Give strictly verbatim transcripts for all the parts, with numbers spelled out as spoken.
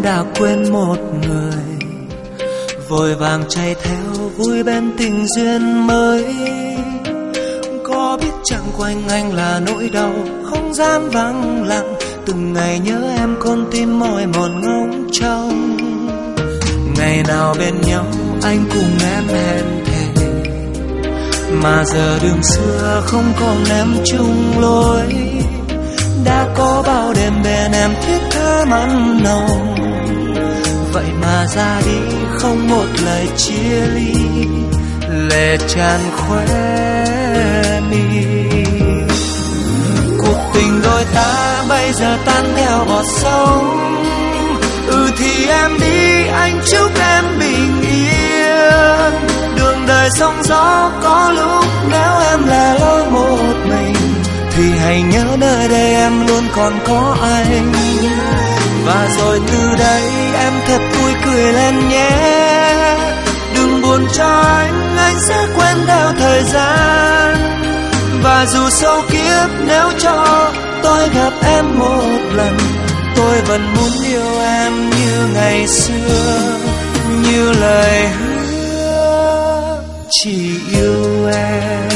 đã quên một người, vội vàng chạy theo vui bên tình duyên mới. Có biết chẳng quanh anh là nỗi đau không gian vắng lặng, từng ngày nhớ em con tim mỏi mòn ngóng trông. Ngày nào bên nhau anh cùng em hẹn thề, mà giờ đường xưa không còn em chung lối. Đã có bao đêm bên em thiết tha mặn nồng, vậy mà ra đi không một lời chia ly, lệ tràn khóe mi. Cuộc tình đôi ta bây giờ tan theo bọt sông. Ừ thì em đi, anh chúc em bình yên. Đường đời sóng gió có lúc nếu em lẻ loi một mình, thì hãy nhớ nơi đây em luôn còn có anh. Và rồi từ đây em thật vui cười lên nhé. Đừng buồn cho anh, anh sẽ quên theo thời gian. Và dù sâu kiếp nếu cho tôi gặp em một lần, tôi vẫn muốn yêu em như ngày xưa, như lời hứa chỉ yêu em.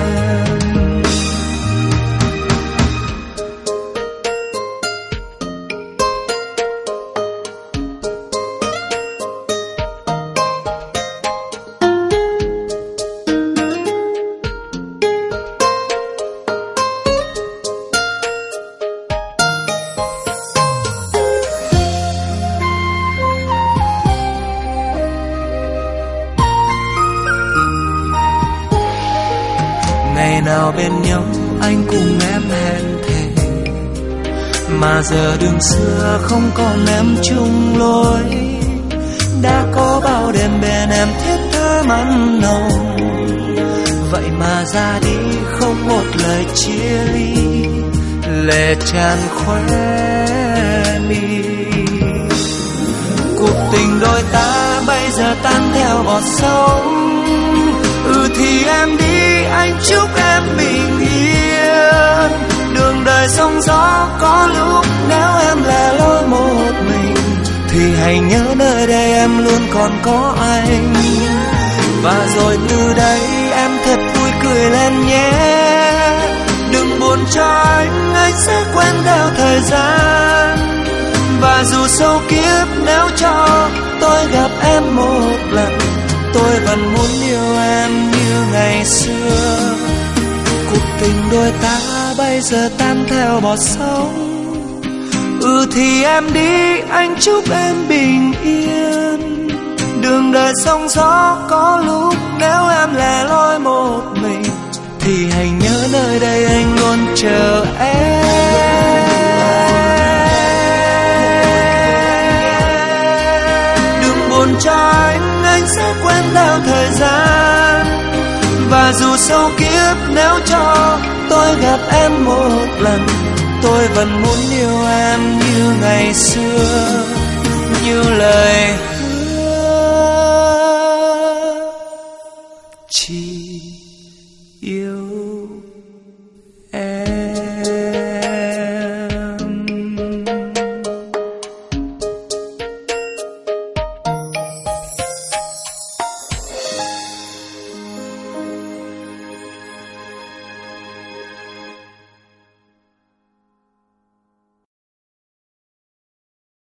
Ngày nào bên nhau anh cùng em hẹn thề, mà giờ đường xưa không còn em chung lối. Đã có bao đêm bên em thiết tha mặn nồng, vậy mà ra đi không một lời chia ly, lệ tràn khóe mi. Cuộc tình đôi ta bây giờ tan theo bọt sông. Ừ thì em đi, anh chúc em bình yên. Đường đời sóng gió có lúc nếu em lẻ loi một mình, thì hãy nhớ nơi đây em luôn còn có anh. Và rồi từ đây em thật vui cười lên nhé. Đừng buồn cho anh, anh sẽ quên theo thời gian. Và dù sâu kiếp nếu cho tôi gặp em một lần, tôi vẫn muốn yêu em như ngày xưa. Cuộc tình đôi ta bây giờ tan theo bọt sông. Ừ thì em đi, anh chúc em bình yên. Đường đời sóng gió có lúc nếu em lẻ loi một mình, thì hãy nhớ nơi đây anh luôn chờ em. Đừng buồn cho anh, anh sẽ quên theo thời gian. Và dù sâu kiếp nếu cho tôi gặp em một lần, tôi vẫn muốn yêu em như ngày xưa, như lời hứa chỉ yêu